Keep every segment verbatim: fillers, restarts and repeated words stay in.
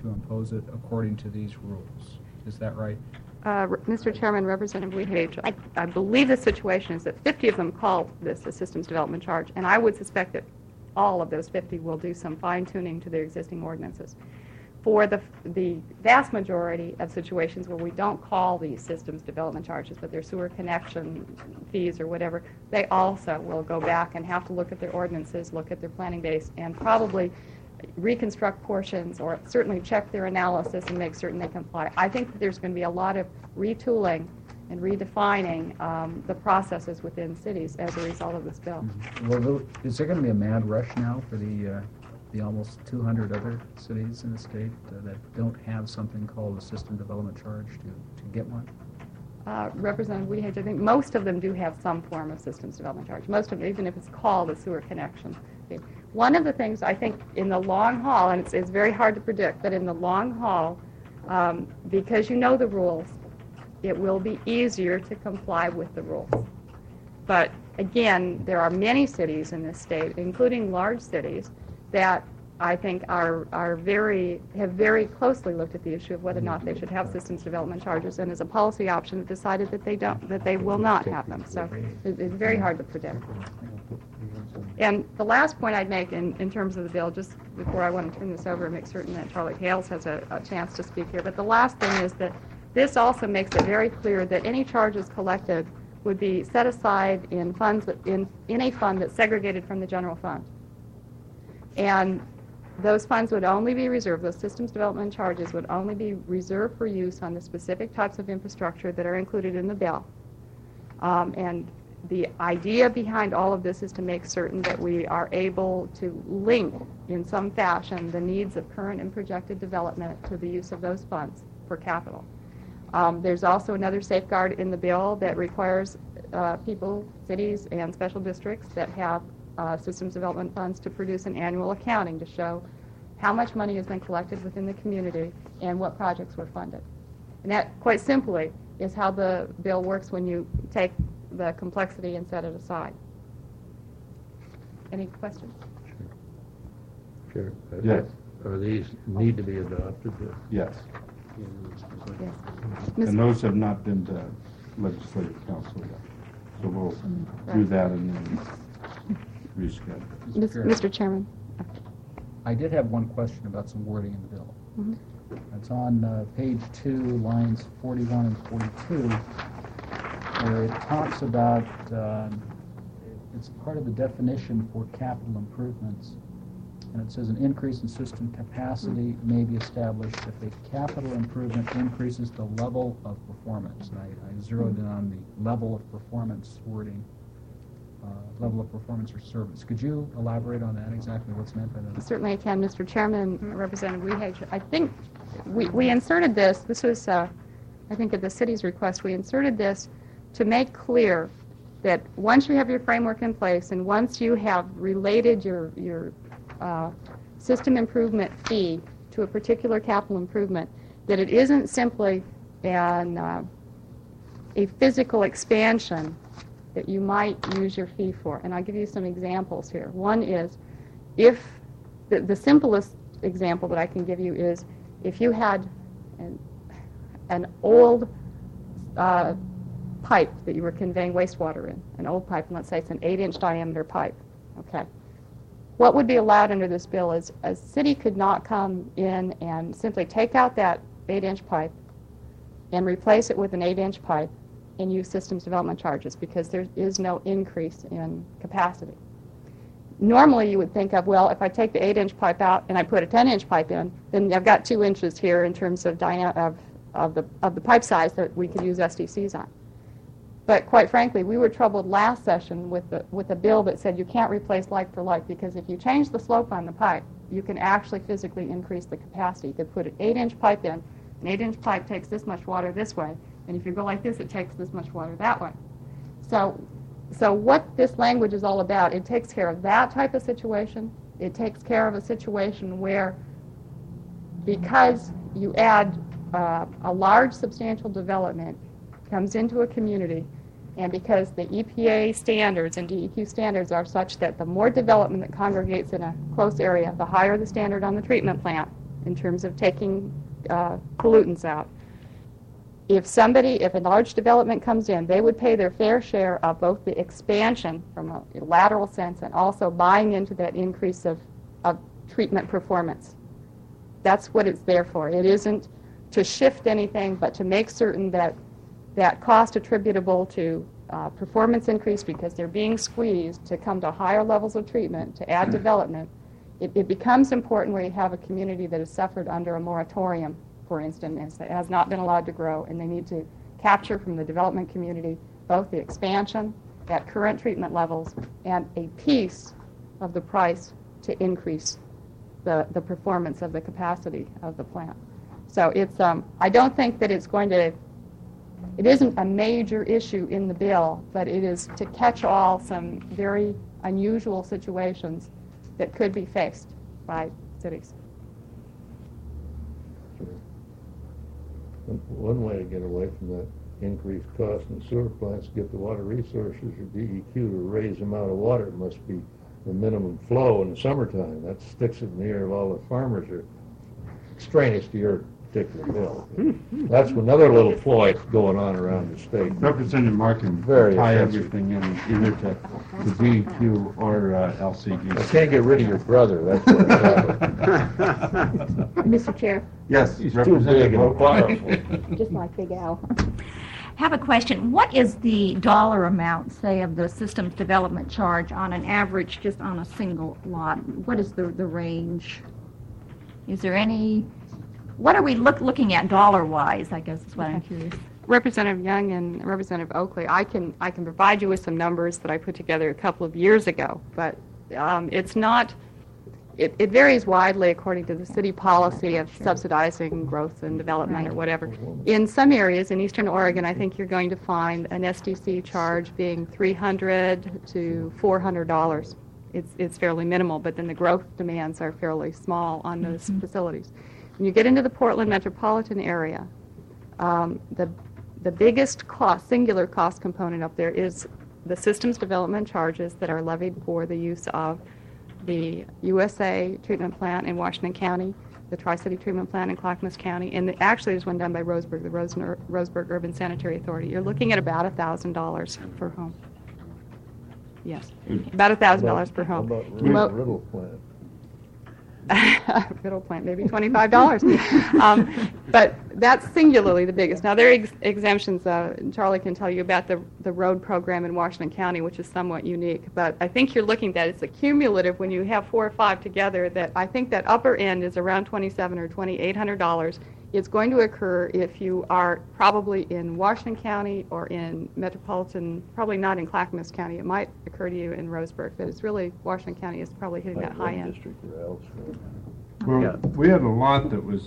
to impose it according to these rules. Is that right? Uh, Mister Chairman, Representative Wehage, I, I believe the situation is that fifty of them call this a systems development charge, and I would suspect that all of those fifty will do some fine-tuning to their existing ordinances. For the, the vast majority of situations where we don't call these systems development charges, but they're sewer connection fees or whatever, they also will go back and have to look at their ordinances, look at their planning base, and probably reconstruct portions or certainly check their analysis and make certain they comply. I think that there's going to be a lot of retooling and redefining um, the processes within cities as a result of this bill. Mm-hmm. Well, is there going to be a mad rush now for the uh, the almost two hundred other cities in the state uh, that don't have something called a system development charge to, to get one? Uh, Representative Wehage, I think most of them do have some form of systems development charge. Most of them, even if it's called a sewer connection fee. One of the things I think in the long haul, and it's, it's very hard to predict, but in the long haul, um, because you know the rules, it will be easier to comply with the rules. But again, there are many cities in this state, including large cities, that I think are are very have very closely looked at the issue of whether or not they should have systems development charges, and as a policy option have decided that they don't, that they will not have them. So it, it's very hard to predict. And the last point I'd make in, in terms of the bill, just before I want to turn this over and make certain that Charlie Hales has a, a chance to speak here, but the last thing is that this also makes it very clear that any charges collected would be set aside in funds that, in in a fund that's segregated from the general fund. And those funds would only be reserved, those systems development charges would only be reserved for use on the specific types of infrastructure that are included in the bill. Um, and the idea behind all of this is to make certain that we are able to link in some fashion the needs of current and projected development to the use of those funds for capital. Um, there's also another safeguard in the bill that requires uh, people, cities, and special districts that have Uh, systems development funds to produce an annual accounting to show how much money has been collected within the community and what projects were funded. And that, quite simply, is how the bill works when you take the complexity and set it aside. Any questions? Sure. Uh, Yes. Are these need to be adopted? Yes. Yes. And those have not been to legislative council yet. So we'll do that and then reschedule. Mister Chairman. I did have one question about some wording in the bill. Mm-hmm. It's on uh, page two, lines forty-one and forty-two, where it talks about, um, it's part of the definition for capital improvements, and it says an increase in system capacity may be established if a capital improvement increases the level of performance. And I, I zeroed in on the level of performance wording. Uh, level of performance or service. Could you elaborate on that, exactly what's meant by that? Certainly I can, Mister Chairman, Representative Wehage. I think we, we inserted this, this was, uh, I think at the city's request, we inserted this to make clear that once you have your framework in place and once you have related your, your uh, system improvement fee to a particular capital improvement, that it isn't simply an, uh, a physical expansion that you might use your fee for. And I'll give you some examples here. One is, if, the, the simplest example that I can give you is, if you had an, an old uh, pipe that you were conveying wastewater in, an old pipe, and let's say it's an eight-inch diameter pipe, okay? What would be allowed under this bill is a city could not come in and simply take out that eight-inch pipe and replace it with an eight-inch pipe and use systems development charges, because there is no increase in capacity. Normally you would think of, well, if I take the eight-inch pipe out and I put a ten-inch pipe in, then I've got two inches here in terms of, dia- of, of, the, of the pipe size that we could use S D Cs on. But quite frankly, we were troubled last session with, the, with a bill that said you can't replace like for like, because if you change the slope on the pipe, you can actually physically increase the capacity. You could put an eight-inch pipe in, an eight-inch pipe takes this much water this way, and if you go like this, it takes this much water that way. So, so what this language is all about, it takes care of that type of situation. It takes care of a situation where, because you add uh, a large substantial development comes into a community, and because the E P A standards and D E Q standards are such that the more development that congregates in a close area, the higher the standard on the treatment plant, in terms of taking uh, pollutants out. If somebody, if a large development comes in, they would pay their fair share of both the expansion from a lateral sense and also buying into that increase of, of treatment performance. That's what it's there for. It isn't to shift anything, but to make certain that that cost attributable to uh, performance increase because they're being squeezed to come to higher levels of treatment, to add development, it, it becomes important where you have a community that has suffered under a moratorium, for instance, that has not been allowed to grow, and they need to capture from the development community both the expansion at current treatment levels and a piece of the price to increase the, the performance of the capacity of the plant. So it's, um, I don't think that it's going to, it isn't a major issue in the bill, but it is to catch all some very unusual situations that could be faced by cities. One way to get away from that increased cost in sewer plants, get the water resources or D E Q to raise the amount of water. It must be the minimum flow in the summertime. That sticks it in the ear of all the farmers are extraneous to your particular bill. That's another little ploy going on around the state. Representative Markin, Very tie offensive. everything in either to the D E Q or uh, L C D. I can't get rid of your brother, that's what happened. Mister Chair, Yes, He's too big and powerful. just like Big Al. Have a question. What is the dollar amount, say, of the systems development charge on an average, just on a single lot? What is the, the range? Is there any, what are we look, looking at dollar-wise, I guess is what I'm curious. Representative Young and Representative Oakley, I can I can provide you with some numbers that I put together a couple of years ago, but um, it's not. It, it varies widely according to the city policy of subsidizing growth and development or whatever. In some areas in eastern Oregon, I think you're going to find an S D C charge being three hundred to four hundred dollars. It's it's fairly minimal, but then the growth demands are fairly small on those mm-hmm. facilities. When you get into the Portland metropolitan area, um, the the biggest cost, singular cost component up there is the systems development charges that are levied for the use of the U S A treatment plant in Washington County, the Tri-City treatment plant in Clackamas County, and the, actually there's one done by Roseburg, the Rosen, Roseburg Urban Sanitary Authority. You're looking at about one thousand dollars per home. Yes, about one thousand dollars per home. How about Mo- Riddle, Riddle plant? Riddle plant, maybe twenty-five dollars. um, but that's singularly the biggest. Now, there are ex- exemptions. Uh, Charlie can tell you about the, the road program in Washington County, which is somewhat unique. But I think you're looking at it's a cumulative when you have four or five together that I think that upper end is around twenty-seven hundred or twenty-eight hundred dollars. It's going to occur if you are probably in Washington County or in metropolitan, probably not in Clackamas County. It might occur to you in Roseburg, but it's really Washington County is probably hitting that high end. District or elsewhere. Well, Yeah. we had a lot that was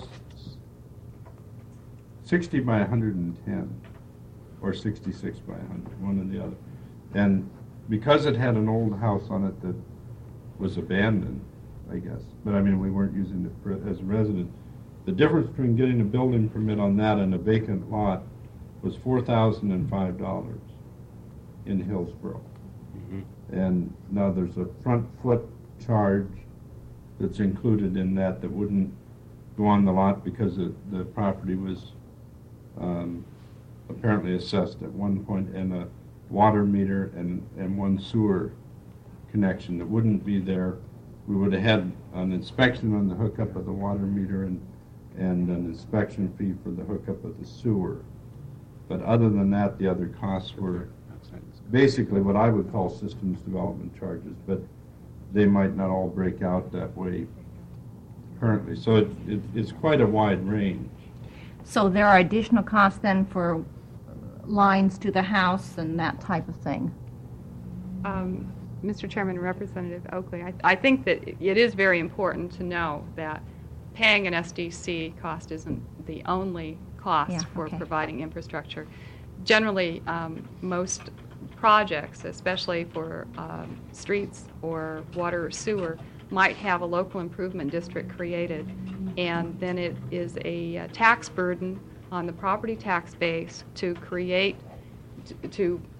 sixty by one hundred ten, or sixty-six by one hundred, one or the other. And because it had an old house on it that was abandoned, I guess, but I mean, we weren't using it for, as a residence, the difference between getting a building permit on that and a vacant lot was four thousand five dollars in Hillsborough. Mm-hmm. And now there's a front foot charge that's included in that that wouldn't go on the lot because the, the property was um, apparently assessed at one point, and a water meter and, and one sewer connection that wouldn't be there. We would have had an inspection on the hookup of the water meter and, and an inspection fee for the hookup of the sewer. But other than that, the other costs were basically what I would call systems development charges, but they might not all break out that way currently. So it, it, it's quite a wide range. So there are additional costs then for lines to the house and that type of thing? Um, Mister Chairman, Representative Oakley, I, I think that it is very important to know that paying an S D C cost isn't the only cost Yeah, for okay. providing infrastructure. Generally, um, most projects, especially for um, streets or water or sewer, might have a local improvement district created, and then it is a, uh tax burden on the property tax base to create, to, to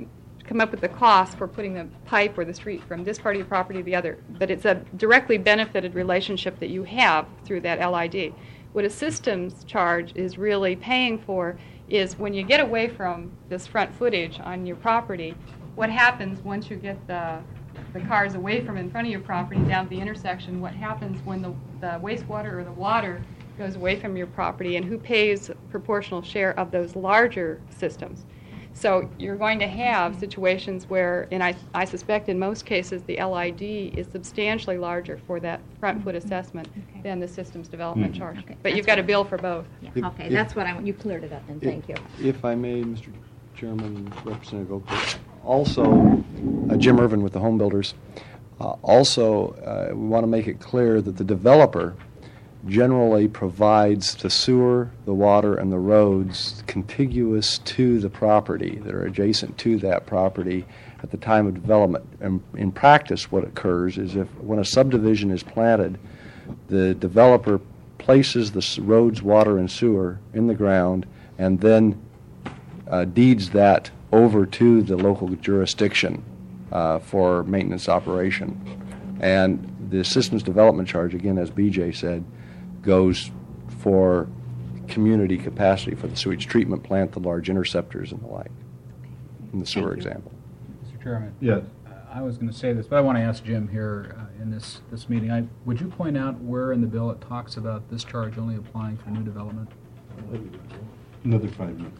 come up with the cost for putting the pipe or the street from this part of your property to the other, but it's a directly benefited relationship that you have through that L I D. What a systems charge is really paying for is when you get away from this front footage on your property, what happens once you get the the cars away from in front of your property down to the intersection, what happens when the, the wastewater or the water goes away from your property, and who pays a proportional share of those larger systems. So you're going to have situations where, and I, I suspect in most cases, the L I D is substantially larger for that front foot assessment Okay. than the systems development Mm. charge. Okay, But you've that's got a what- bill for both. Yeah, If- okay, if- that's what I want, you cleared it up, and thank you. If I may, Mister Chairman, Representative Oakley, also, uh, Jim Irvin with the Home Builders, uh, also, uh, we want to make it clear that the developer generally provides the sewer, the water, and the roads contiguous to the property, that are adjacent to that property at the time of development. And in practice, what occurs is if, when a subdivision is planted, the developer places the s- roads, water, and sewer in the ground, and then uh, deeds that over to the local jurisdiction uh, for maintenance operation. And the systems development charge, again, as B J said, goes for community capacity for the sewage treatment plant, the large interceptors, and the like, in the sewer Thank you. example. Mister Chairman? Yes. Uh, I was going to say this, but I want to ask Jim here uh, in this, this meeting. I, would you point out where in the bill it talks about this charge only applying for new development? Another five minutes.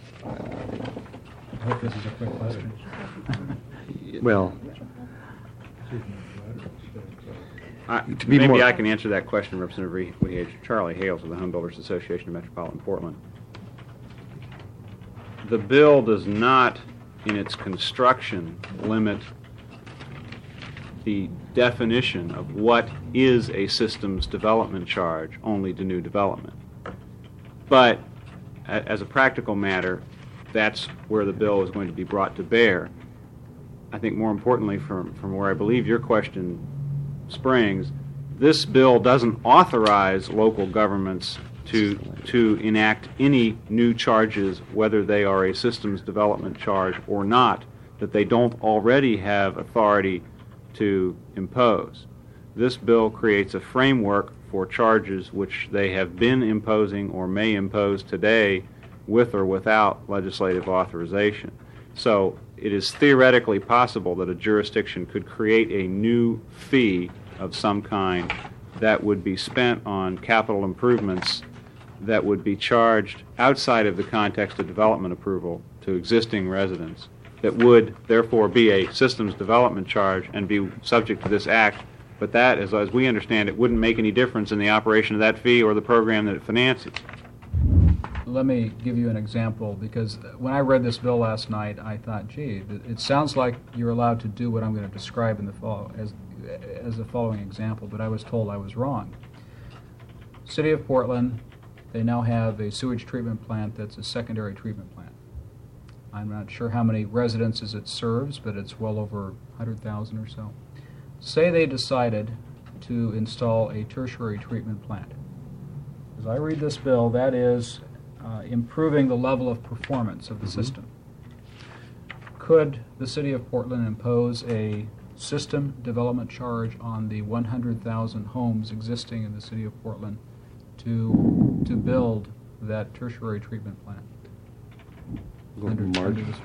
I hope this is a quick question. Well, I- To be maybe more- I can answer that question, Representative Rehage. Charlie Hales of the Home Builders Association of Metropolitan Portland. The bill does not, in its construction, limit the definition of what is a systems development charge only to new development. But a- as a practical matter, that's where the bill is going to be brought to bear. I think more importantly, from, from where I believe your question springs, this bill doesn't authorize local governments to, to enact any new charges, whether they are a systems development charge or not, that they don't already have authority to impose. This bill creates a framework for charges which they have been imposing or may impose today with or without legislative authorization. So it is theoretically possible that a jurisdiction could create a new fee of some kind that would be spent on capital improvements that would be charged outside of the context of development approval to existing residents, that would therefore be a systems development charge and be subject to this act. But that, as, as we understand it, wouldn't make any difference in the operation of that fee or the program that it finances. Let me give you an example, because when I read this bill last night, I thought, gee, it it sounds like you're allowed to do what I'm going to describe in the follow, as, as the following example, but I was told I was wrong. City of Portland, they now have a sewage treatment plant that's a secondary treatment plant. I'm not sure how many residences it serves, but it's well over one hundred thousand or so. Say they decided to install a tertiary treatment plant. As I read this bill, that is uh, improving the level of performance of the system. Could the City of Portland impose a system development charge on the one hundred thousand homes existing in the City of Portland to to build that tertiary treatment plant? Under- under Marge? this-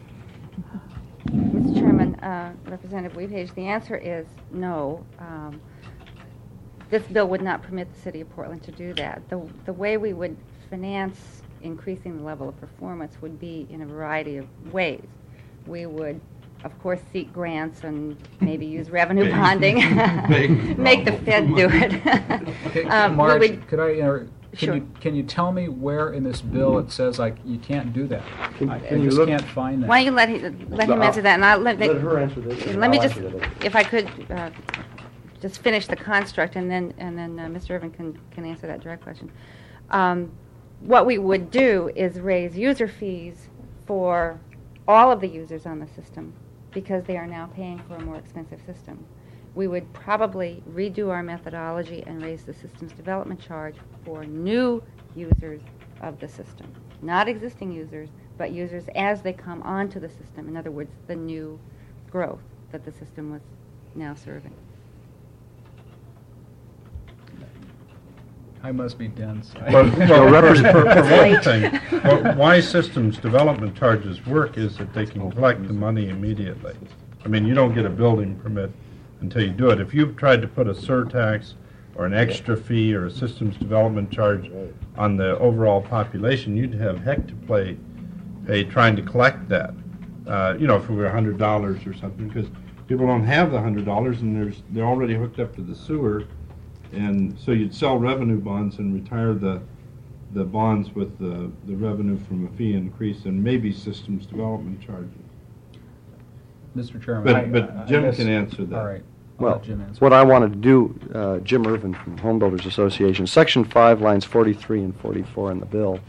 Mister Chairman, uh, Representative Weepage, the answer is no. Um, This bill would not permit the City of Portland to do that. The the way we would finance increasing the level of performance would be in a variety of ways. We would, of course, seek grants and maybe use revenue Beg. bonding. Beg. Make the Fed do it. Okay, Um, we Marge, would- could I, inter- can Sure. you, can you tell me where in this bill it says like you can't do that? Can- I I can you just look- can't find that. Why don't you let him, let him I'll- answer that, and I'll let, Let her answer this, and let me I'll just, answer that. if I could, uh, just finish the construct, and then, and then uh, Mister Irvin can, can answer that direct question. Um, What we would do is raise user fees for all of the users on the system, because they are now paying for a more expensive system. We would probably redo our methodology and raise the systems development charge for new users of the system. Not existing users, but users as they come onto the system. In other words, the new growth that the system was now serving. I must be dense. Well, well, for, for one thing, well, why systems development charges work is that they can collect the money immediately. I mean, you don't get a building permit until you do it. If you've tried to put a surtax or an extra fee or a systems development charge on the overall population, you'd have heck to play, pay trying to collect that. Uh, you know, if it were one hundred dollars or something, because people don't have the one hundred dollars and there's, they're already hooked up to the sewer. And so you'd sell revenue bonds and retire the the bonds with the, the revenue from a fee increase and maybe systems development charges. Mister Chairman. But, I- but I Jim guess- can answer that. All right. I'll Well, let Jim answer. what I wanted to do, uh, Jim Irvin from Home Builders Association, Section five, lines forty-three and forty-four in the bill.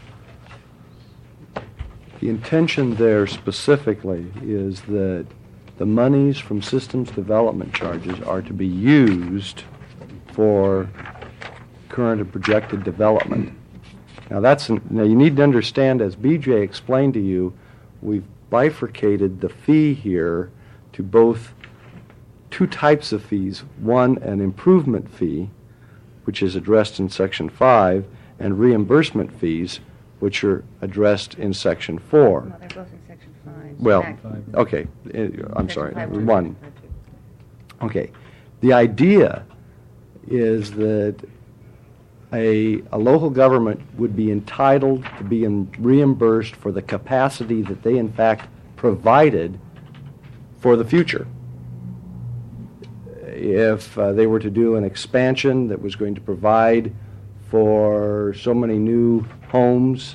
The intention there specifically is that the monies from systems development charges are to be used for current and projected development. Now that's, an, now you need to understand, as B J explained to you, we've bifurcated the fee here to both two types of fees. One, an improvement fee, which is addressed in Section five, and reimbursement fees, which are addressed in Section four. No, they're both in Section five. Well, Back. okay, uh, I'm Section sorry, five, two. one. Okay. The idea is that a, a local government would be entitled to be in, reimbursed for the capacity that they in fact provided for the future. If uh, they were to do an expansion that was going to provide for so many new homes,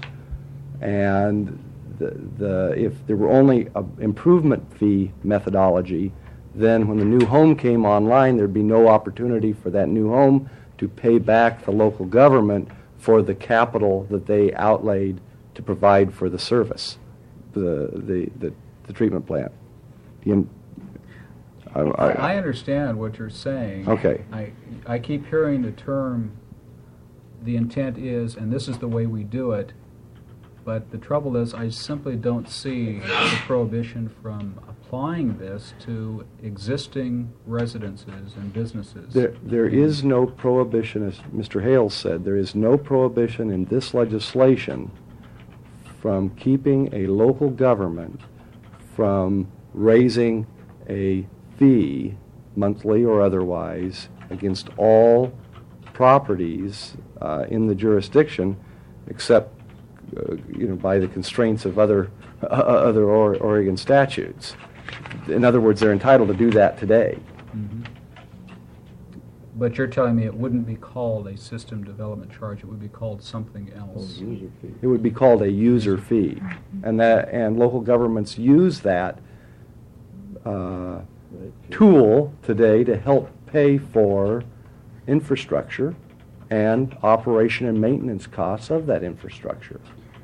and the, the if there were only an improvement fee methodology, then when the new home came online, there'd be no opportunity for that new home to pay back the local government for the capital that they outlaid to provide for the service, the the, the, the treatment plant. The, I, I, I understand what you're saying. Okay. I, I keep hearing the term, the intent is, and this is the way we do it, but the trouble is I simply don't see the prohibition from applying this to existing residences and businesses. There, there is no prohibition, as Mister Hales said, there is no prohibition in this legislation from keeping a local government from raising a fee, monthly or otherwise, against all properties uh, in the jurisdiction, except, uh, you know, by the constraints of other uh, other or, Oregon statutes. In other words, they're entitled to do that today. Mhm. But you're telling me it wouldn't be called a system development charge, it would be called something else. User fee. It would be called a user fee, and that and local governments use that uh, tool today to help pay for infrastructure and operation and maintenance costs of that infrastructure.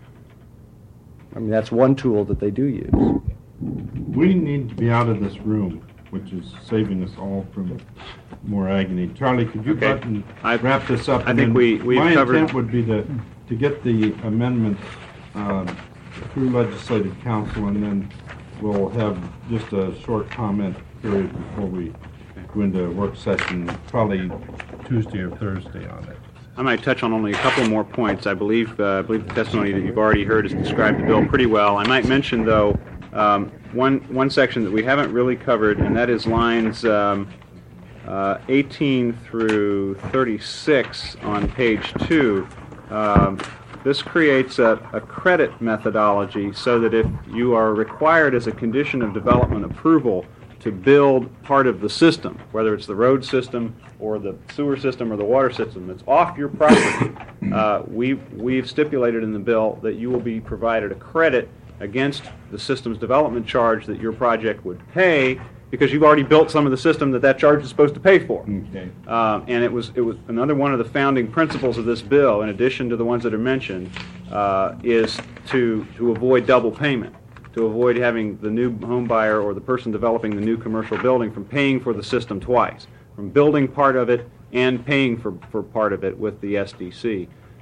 I mean, that's one tool that they do use. We need to be out of this room, which is saving us all from more agony. Charlie, could you Okay. button, I- wrap this up? I And think then we- we've My covered- intent would be to, to get the amendment um, through legislative council, and then we'll have just a short comment period before we go into a work session, probably Tuesday or Thursday on it. I might touch on only a couple more points. I believe, uh, I believe the testimony that you've already heard has described the bill pretty well. I might mention, though, um, one one section that we haven't really covered, and that is lines um, uh, eighteen through thirty-six on page two. Um, this creates a, a credit methodology so that if you are required as a condition of development approval to build part of the system, whether it's the road system or the sewer system or the water system that's off your property, uh, we, we've stipulated in the bill that you will be provided a credit against the system's development charge that your project would pay because you've already built some of the system that that charge is supposed to pay for. Okay. Um, and it was it was another one of the founding principles of this bill, in addition to the ones that are mentioned, uh, is to to avoid double payment, to avoid having the new home buyer or the person developing the new commercial building from paying for the system twice, from building part of it and paying for, for part of it with the S D C.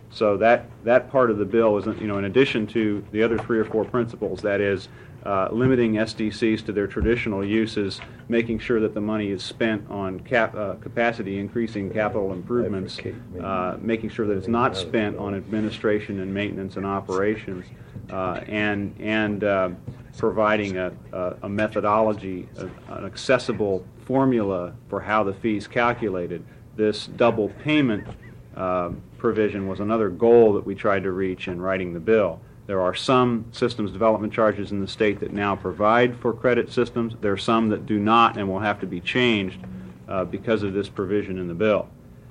So that, that part of the bill isn't, you know, in addition to the other three or four principles, that is, uh, limiting S D Cs to their traditional uses, making sure that the money is spent on cap, uh, capacity increasing capital improvements, uh, making sure that it's not spent on administration and maintenance and operations, uh, and, and uh, providing a, a, a methodology, a, an accessible formula for how the fee's calculated. This double payment uh, provision was another goal that we tried to reach in writing the bill. There are some systems development charges in the state that now provide for credit systems. There are some that do not and will have to be changed uh, because of this provision in the bill.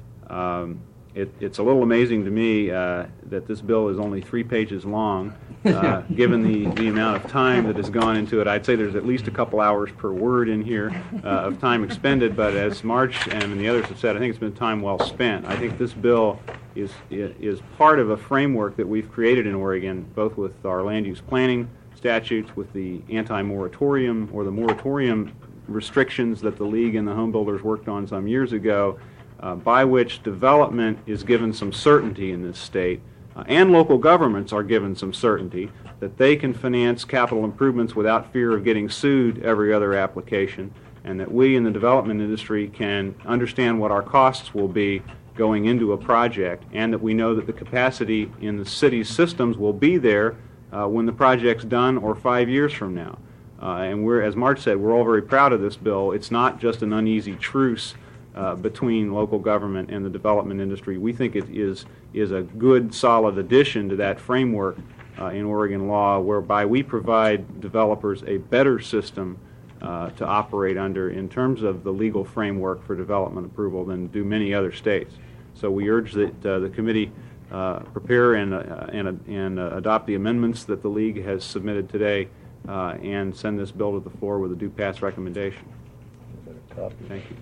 Um, it, it's a little amazing to me uh, that this bill is only three pages long. Uh, given the, the amount of time that has gone into it, I'd say there's at least a couple hours per word in here uh, of time expended, but as March and the others have said, I think it's been time well spent. I think this bill is, is part of a framework that we've created in Oregon, both with our land use planning statutes, with the anti-moratorium or the moratorium restrictions that the League and the home builders worked on some years ago, uh, by which development is given some certainty in this state. Uh, and local governments are given some certainty that they can finance capital improvements without fear of getting sued every other application, and that we in the development industry can understand what our costs will be going into a project, and that we know that the capacity in the city's systems will be there uh, when the project's done or five years from now. Uh, and we're, as Marge said, we're all very proud of this bill. It's not just an uneasy truce Uh, between local government and the development industry. We think it is is a good, solid addition to that framework uh, in Oregon law, whereby we provide developers a better system uh, to operate under in terms of the legal framework for development approval than do many other states. So we urge that uh, the committee uh, prepare and uh, and, uh, and uh, adopt the amendments that the League has submitted today uh, and send this bill to the floor with a due pass recommendation. Thank you.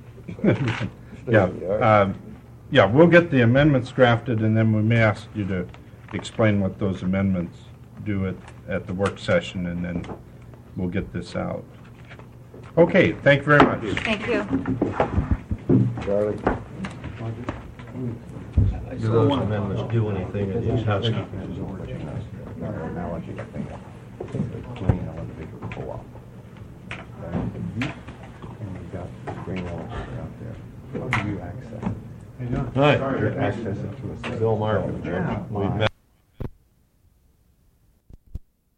Yeah, um, yeah, we'll get the amendments drafted, and then we may ask you to explain what those amendments do at, at the work session, and then we'll get this out. Okay, thank you very much. Thank you. Charlie? Do those amendments do anything in these housekeeping? Hi. Bill Markham. We've met